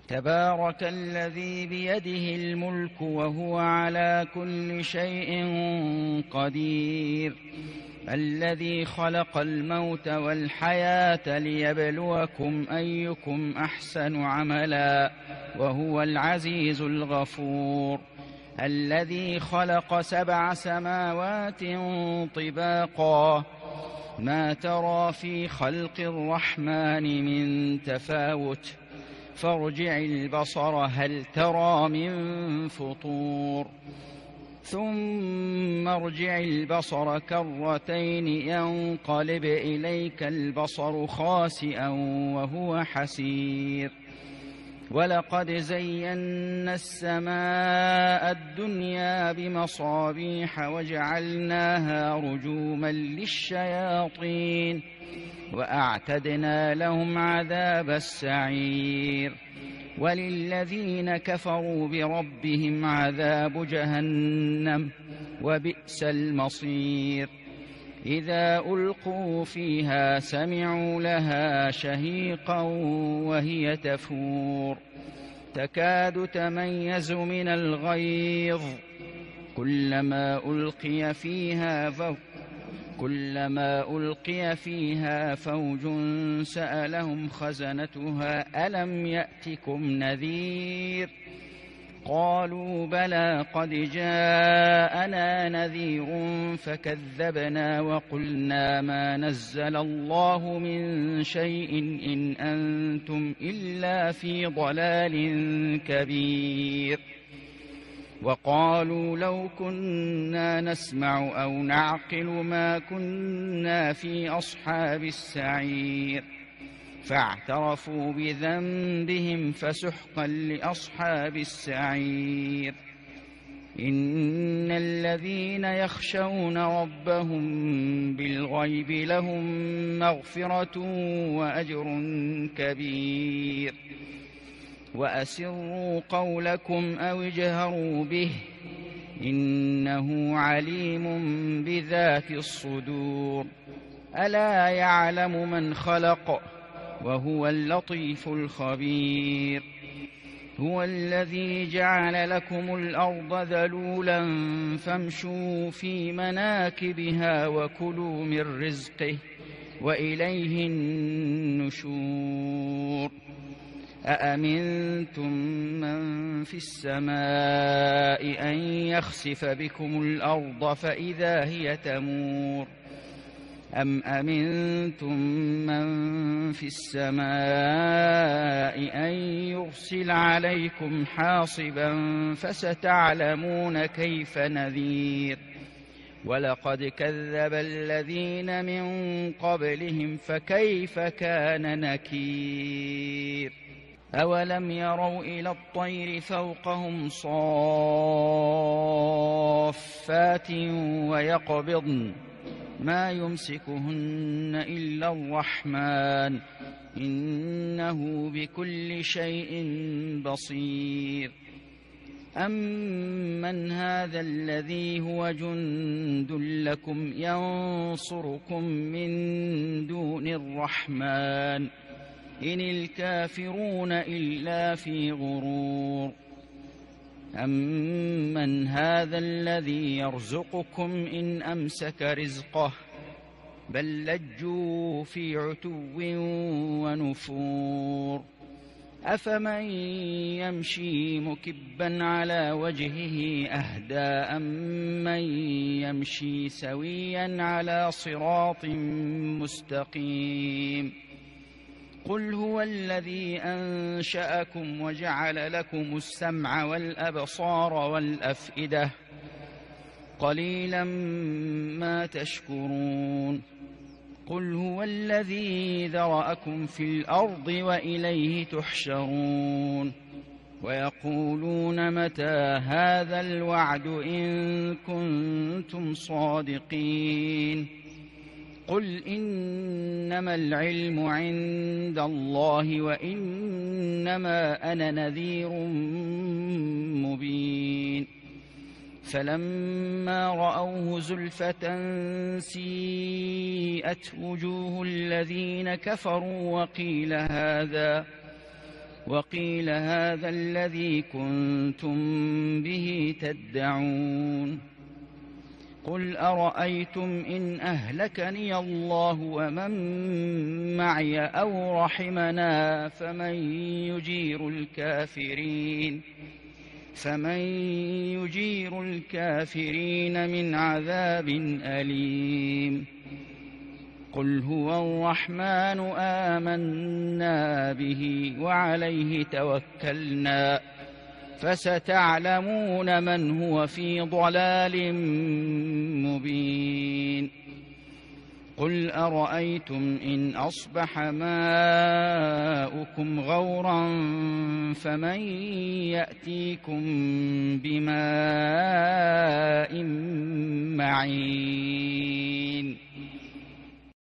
تبارك الذي بيده الملك وهو على كل شيء قدير الذي خلق الموت والحياة ليبلوكم أيكم أحسن عملا وهو العزيز الغفور الذي خلق 7 سماوات طباقا ما ترى في خلق الرحمن من تفاوت فارجع البصر هل ترى من فطور ثم ارجع البصر كرتين ينقلب إليك البصر خاسئا وهو حسير ولقد زينا السماء الدنيا بمصابيح وجعلناها رجوما للشياطين وأعتدنا لهم عذاب السعير وللذين كفروا بربهم عذاب جهنم وبئس المصير إذا ألقوا فيها سمعوا لها شهيقا وهي تفور تكاد تميز من الغيظ كلما ألقي فيها فوج سألهم خزنتها ألم يأتكم نذير قالوا بلى قد جاءنا نذير فكذبنا وقلنا ما نزل الله من شيء إن أنتم إلا في ضلال كبير وقالوا لو كنا نسمع أو نعقل ما كنا في أصحاب السعير فاعترفوا بذنبهم فسحقا لأصحاب السعير إن الذين يخشون ربهم بالغيب لهم مغفرة وأجر كبير وأسروا قولكم أو اجهروا به إنه عليم بذات الصدور ألا يعلم من خلق وهو اللطيف الخبير هو الذي جعل لكم الأرض ذلولا فامشوا في مناكبها وكلوا من رزقه وإليه النشور أأمنتم من في السماء أن يخسف بكم الأرض فإذا هي تمور أم أمنتم من في السماء أن يرسل عليكم حاصبا فستعلمون كيف نذير ولقد كذب الذين من قبلهم فكيف كان نكير أولم يروا إلى الطير فوقهم صافات ويقبضن ما يمسكهن إلا الرحمن إنه بكل شيء بصير أمن هذا الذي هو جند لكم ينصركم من دون الرحمن إن الكافرون إلا في غرور أمن هذا الذي يرزقكم إن أمسك رزقه بل لجوا في عتو ونفور أفمن يمشي مكبا على وجهه أهدى أمن يمشي سويا على صراط مستقيم قل هو الذي أنشأكم وجعل لكم السمع والأبصار والأفئدة قليلا ما تشكرون قل هو الذي ذرأكم في الأرض وإليه تحشرون ويقولون متى هذا الوعد إن كنتم صادقين قل إنما العلم عند الله وإنما أنا نذير مبين فلما رأوه زلفة سيئت وجوه الذين كفروا وقيل هذا الذي كنتم به تدعون قل أرأيتم إن أهلكني الله ومن معي أو رحمنا فمن يجير الكافرين من عذاب أليم قل هو الرحمن آمنا به وعليه توكلنا فستعلمون من هو في ضلال مبين قل أرأيتم إن أصبح ماؤكم غورا فمن يأتيكم بماء معين